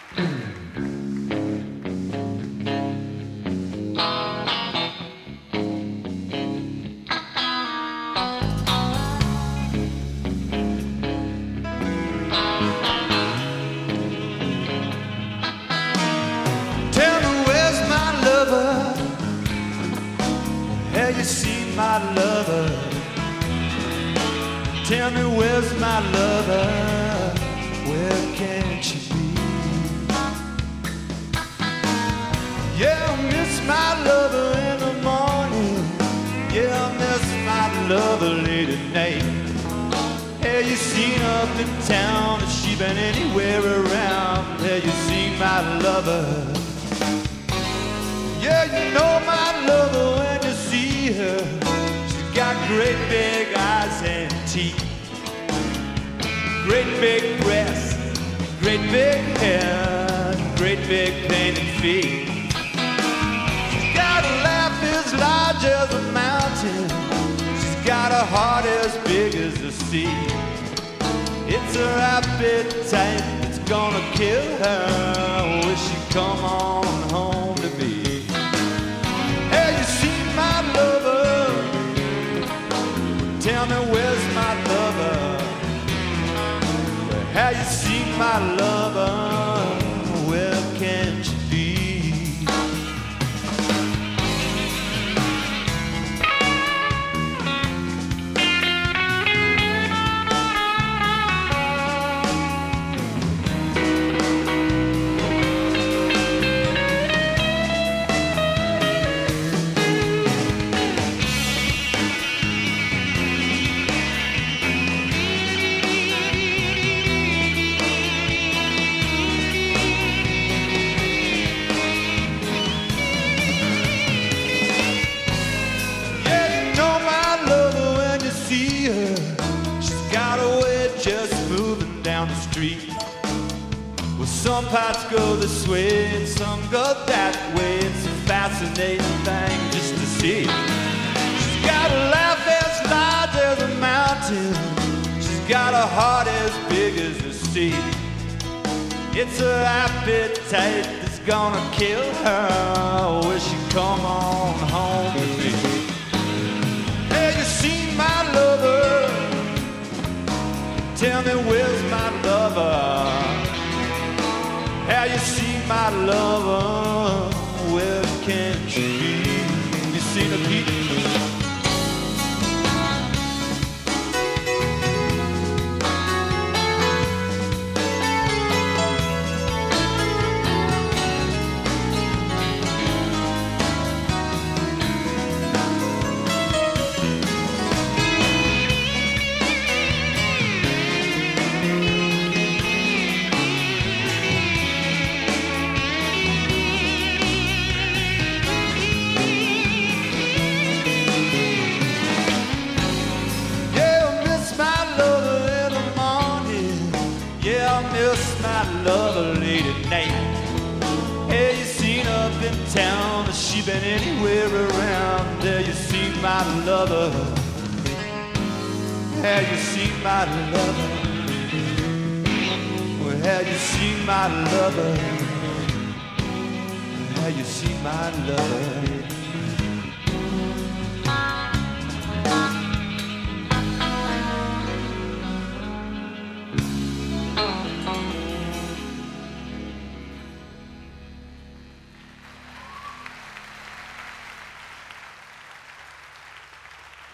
Tell me where's my lover? Have you seen my lover? Tell me where's my lover? Where can she be? Yeah, I miss my lover in the morning. Yeah, I miss my lover late at night. Have you seen her up in town? Has she been anywhere around? Have you seen my lover? Yeah, you know my lover when you see her. She's got great big eyes and teeth, great big breasts, great big hair, great big painted feet. She's got a laugh as large as a mountain. She's got a heart as big as the sea. It's her appetite that's gonna kill her. I wish she'd come on home to me. Have you seen my lover? Tell me where's my lover? Have you seen my lover? Where can she be? Well, some parts go this way and some go that way. It's a fascinating thing just to see. She's got a laugh as large as a mountain. She's got a heart as big as the sea. It's her appetite that's gonna kill her. I wish she'd come on home with me. Have you seen my lover? Tell me where's my lover? Have you seen my lover? Where can she be? You seen her, Pete? Lover late at night. Have you seen her up in town? Has she been anywhere around? Have you seen my lover? Have you seen my lover? Well, have you seen my lover? Have you seen my lover?